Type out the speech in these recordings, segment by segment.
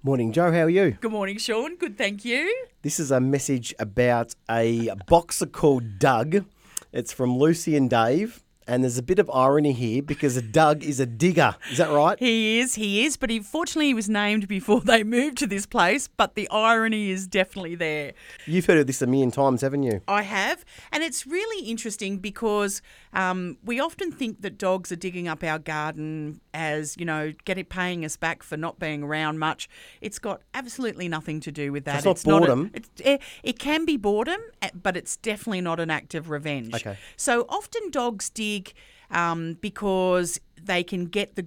Morning, Joe. How are you? Good morning, Sean. Good, thank you. This is a message about a boxer called Doug. It's from Lucy and Dave. And there's a bit of irony here because Doug is a digger. Is that right? He is. But fortunately, he was named before they moved to this place. But the irony is definitely there. You've heard of this a million times, haven't you? I have. And it's really interesting because we often think that dogs are digging up our garden as, paying us back for not being around much. It's got absolutely nothing to do with that. So it's not boredom? It can be boredom, but it's definitely not an act of revenge. Okay. So often dogs dig because they can get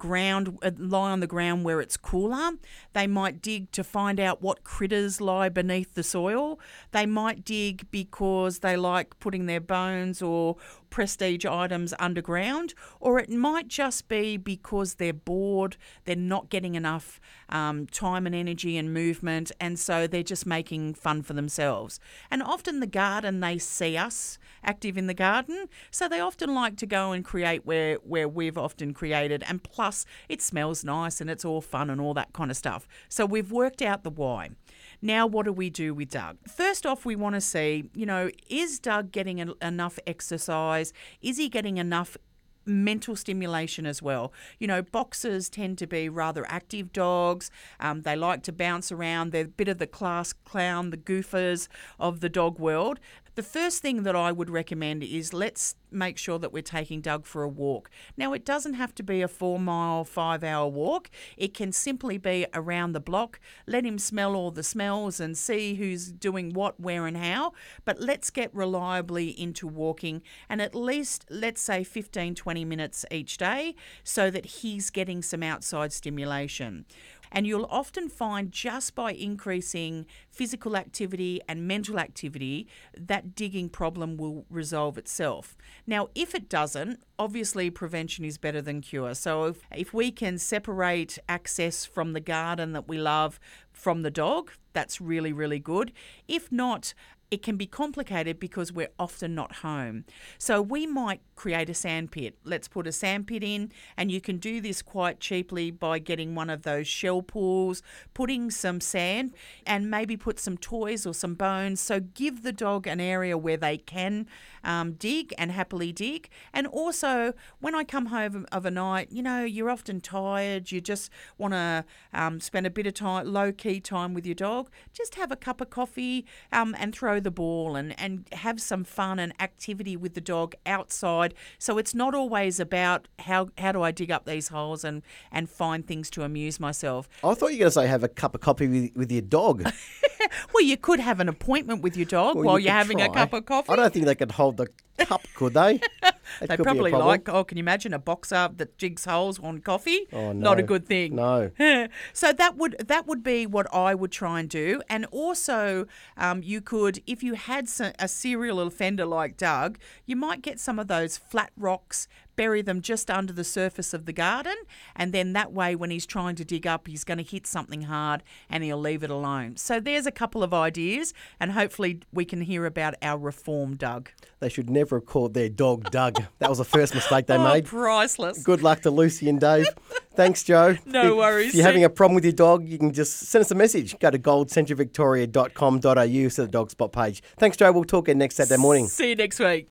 lie on the ground where it's cooler. They might dig to find out what critters lie beneath the soil. They might dig because they like putting their bones or prestige items underground, or it might just be because they're bored, they're not getting enough time and energy and movement, and so they're just making fun for themselves. And often the garden, they see us active in the garden, so they often like to go and create where we've often created, and plus it smells nice and it's all fun and all that kind of stuff. So we've worked out the why. Now, what do we do with Doug? First off, we want to see, is Doug getting enough exercise? Is he getting enough mental stimulation as well? Boxers tend to be rather active dogs. They like to bounce around. They're a bit of the class clown, the goofers of the dog world. The first thing that I would recommend is let's make sure that we're taking Doug for a walk. Now, it doesn't have to be a 4-mile, 5-hour walk. It can simply be around the block. Let him smell all the smells and see who's doing what, where and how. But let's get reliably into walking, and at least, let's say 15, 20 minutes each day so that he's getting some outside stimulation. And you'll often find just by increasing physical activity and mental activity, that digging problem will resolve itself. Now, if it doesn't, obviously prevention is better than cure. So if we can separate access from the garden that we love from the dog, that's really, really good. If not, it can be complicated because we're often not home. So we might create a sand pit. Let's put a sand pit in, and you can do this quite cheaply by getting one of those shell pools, putting some sand, and maybe put some toys or some bones. So give the dog an area where they can dig and happily dig. And also, when I come home of a night, you're often tired. You just want to spend a bit of time, low-key time with your dog. Just have a cup of coffee and throw the ball and have some fun and activity with the dog outside. So it's not always about how do I dig up these holes and find things to amuse myself. I thought you were going to say have a cup of coffee with your dog. Well, you could have an appointment with your dog while you're having a cup of coffee. I don't think they could hold the cup, could they? They probably can you imagine a boxer that jigs holes on coffee? Oh, no. Not a good thing. No. So that would be what I would try and do. And also you could, if you had a serial offender like Doug, you might get some of those flat rocks, bury them just under the surface of the garden, and then that way when he's trying to dig up, he's going to hit something hard and he'll leave it alone. So there's a couple of ideas, and hopefully we can hear about our reformed Doug. They should never have called their dog Doug. That was the first mistake they made. Priceless. Good luck to Lucy and Dave. Thanks, Joe. No worries. If you're having a problem with your dog, you can just send us a message. Go to goldcentralvictoria.com.au to the dog spot page. Thanks, Joe. We'll talk again next Saturday morning. See you next week.